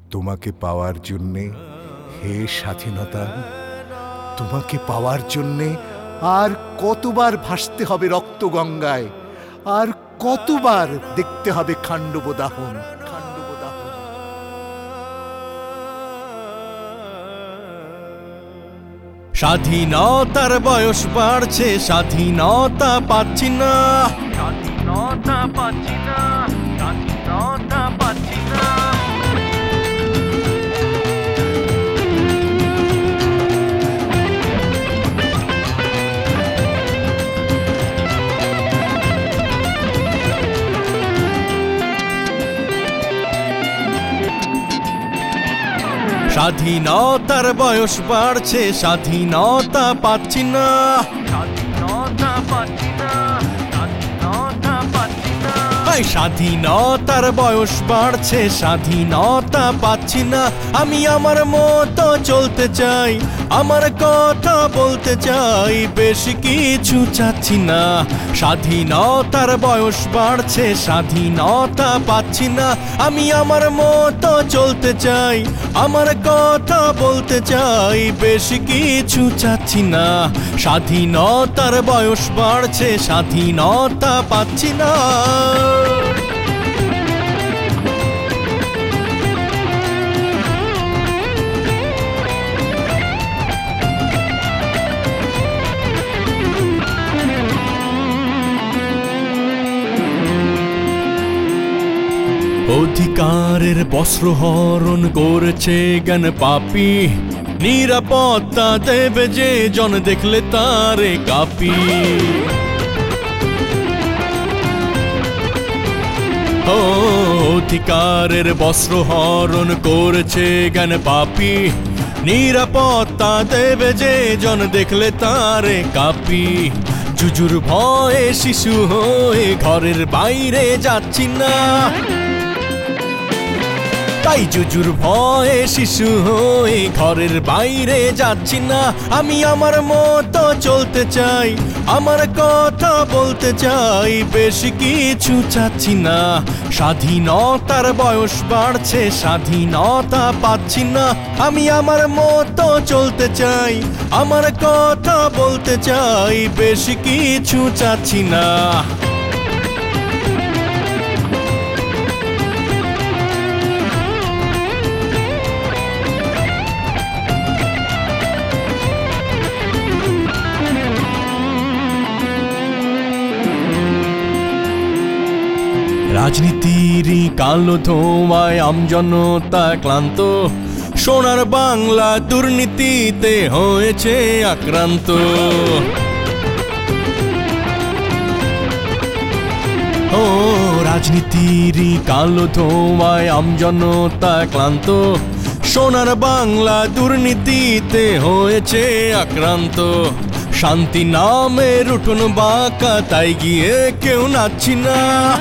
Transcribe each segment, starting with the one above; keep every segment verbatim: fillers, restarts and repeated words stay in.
তোমাকে পাওয়ার জন্যে হে স্বাধীনতা, তোমাকে পাওয়ার জন্যে আর কতবার ভাসতে হবে রক্ত গঙ্গায়, আর কতবার দেখতে হবে খান্ডব দাহন। খান্ডব দাহন। স্বাধীনতার বয়স বাড়ছে, স্বাধীনতা পাচ্ছি না, স্বাধীনতা পাচ্ছি না, স্বাধীনতা পাচ্ছি না। স্বাধীনতার বয়স বাড়ছে, স্বাধীনতা পাচ্ছি না, স্বাধীনতা পাচ্ছি না, স্বাধীনতা পাচ্ছি না। স্বাধীনতার বয়স বাড়ছে, স্বাধীনতা পাচ্ছি না। আমি আমার মতো চলতে চাই, আমার কথা বলতে চাই, বেশি কিছু চাচ্ছি না। স্বাধীনতার বয়স বাড়ছে, স্বাধীনতা পাচ্ছি না। আমি আমার মতো চলতে চাই, আমার কথা বলতে চাই, বেশি কিছু চাচ্ছি না। স্বাধীনতার বয়স বাড়ছে, স্বাধীনতা পাচ্ছি না। অধিকারের বস্ত্র হরণ করেছে জ্ঞান পাপী, নিরাপত্তা দেবে যে জন দেখলে তারে কাঁপি। ও অধিকারের বস্ত্র হরণ করেছে জ্ঞান পাপী, নিরাপত্তা দেবে যে জন দেখলে তারে কাঁপি। জুজুর ভয়ে শিশু হয়ে ঘরের বাইরে যাচ্ছি না, তাই জুজুর ভয়ে শিশু হয়ে ঘরের বাইরে যাচ্ছি না। আমি আমার মতো চলতে চাই, আমার কথা বলতে চাই, বেশি কিছু চাচ্ছি না। স্বাধীনতার বয়স বাড়ছে, স্বাধীনতা পাচ্ছি না। আমি আমার মতো চলতে চাই, আমার কথা বলতে চাই, বেশি কিছু চাচ্ছি না। রাজনীতির কালো ধোঁয়ায় আমজনতা ক্লান্ত, সোনার বাংলা দুর্নীতিতে হয়েছে আক্রান্ত। ও রাজনীতির কালো ধোঁয়ায় আমজনতা ক্লান্ত, সোনার বাংলা দুর্নীতিতে হয়েছে আক্রান্ত। শান্তি নামের উঠোন বাঁকা, তাই গিয়ে কেউ নাচছি না।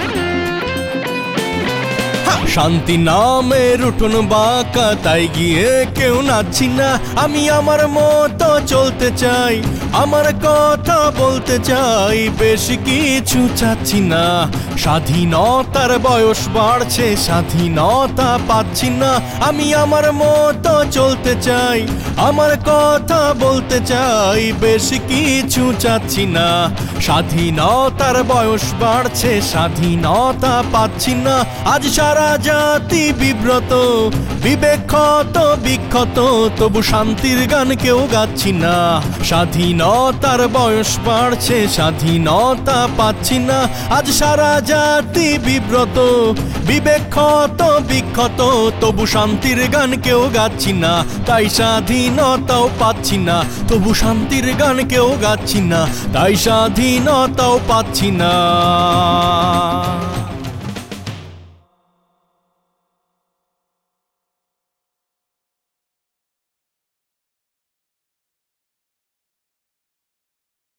শান্তি নামের উঠোন বাঁকা, তাই গিয়ে কেউ নাচছি না। আমি আমার মতো চলতে চাই, আমার কথা বলতে চাই, বেশি কিছু চাচ্ছি না। স্বাধীনতার বয়স বাড়ছে, স্বাধীনতা পাচ্ছি না। আমি আমার মতো চলতে চাই, আমার কথা বলতে চাই, বেশি কিছু চাচ্ছি না। স্বাধীনতার বয়স বাড়ছে, স্বাধীনতা পাচ্ছি না। আজ সারা জাতি বিব্রত, বিবেক ক্ষত বিক্ষত, তবু শান্তির গান কেউ গাচ্ছি না। স্বাধীনতার বয়স বাড়ছে, স্বাধীনতা পাচ্ছি না। আজ সারা জাতি বিব্রত, বিবেক ক্ষত বিক্ষত, তবু শান্তির গান কেউ গাচ্ছি না। তাই স্বাধীনতাও পাচ্ছি না, তবু শান্তির গান কেউ গাচ্ছি না। তাই স্বাধীনতাও পাচ্ছি না।